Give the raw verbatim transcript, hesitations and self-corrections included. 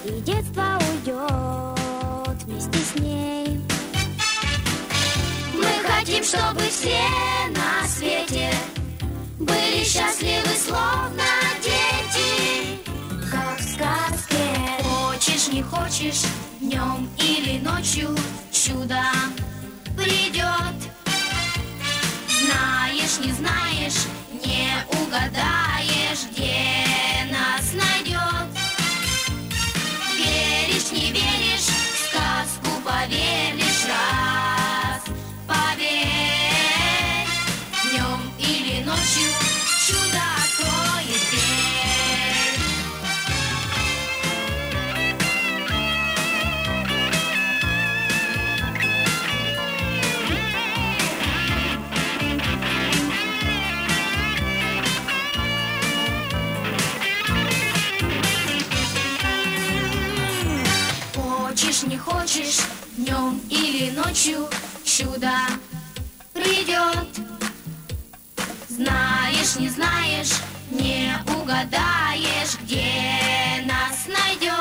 и детство уйдет вместе с ней. Мы хотим, чтобы все на свете были счастливы, словно дети, как в сказке. Хочешь, не хочешь, днем или ночью чудо придет. Знаешь, не знаешь, не угадаешь, где нас найдет. Веришь, не веришь, в сказку поверь лишь раз. Поверь, днем или ночью чудо откроет дверь. Хочешь, не хочешь, днем или ночью чудо придет. Знаешь, не знаешь, не угадаешь, где нас найдет.